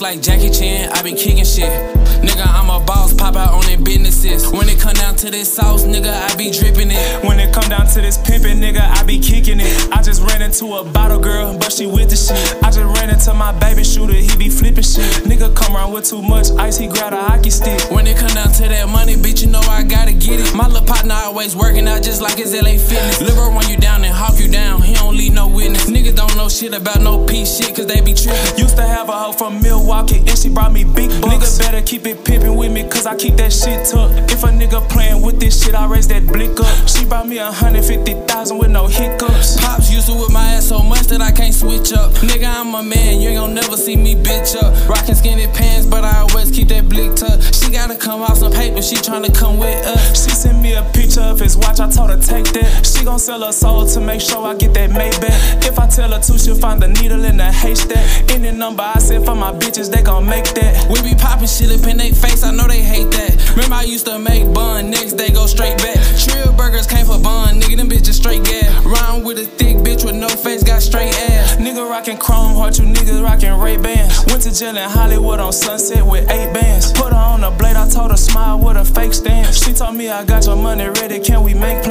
like Jackie Chan, I be kicking shit. Nigga, I'm a boss, pop out on them businesses. When it come down to this sauce, nigga, I be dripping it. When it come down to this pimpin', nigga, I be kicking it. I just ran into a bottle girl, but she with the shit. I just ran into my baby shooter, he be flipping shit. Nigga come around with too much ice, he grab a hockey stick. When it come down to that money, bitch, you know I gotta get it. My little partner always working out just like his LA Fitness. Liver run you down and hawk you down, he don't leave no witness. Niggas don't know shit about no peace shit, cause they be trippin'. Used to have a hoe from Milwaukee, and she brought me big bucks. Nigga better keep it pimpin' with me, cause I keep that shit tucked. If a nigga playin' with this shit, I raise that blick up. She brought me 150,000 with no hiccups. Pops used to whip my ass so much that I can't switch up. Nigga, I'm a man, you ain't gon' never see me bitch up. Rockin' skinny pants, but I always keep that blick tucked. She gotta come off some paper, she tryna come with us. She sent me a picture of his watch, I told her take that. She gon' sell her soul to make sure I get that Maybach. If I tell her to, she'll find the needle in the haystack. Any number I said for my bitches, they gon' make that. We be poppin' shit up in they face, I know they hate that. Remember I used to make bun, next day go straight back. Trill burgers came for bun, nigga, them bitches straight gas. Round with a thick bitch with no face, got straight ass. Nigga rockin' chrome heart, you niggas rockin' Ray-Bans. Went to jail in Hollywood on Sunset with 8 bands. Put her on the blade, I told her smile with a fake stance. She told me I got your money ready, can we make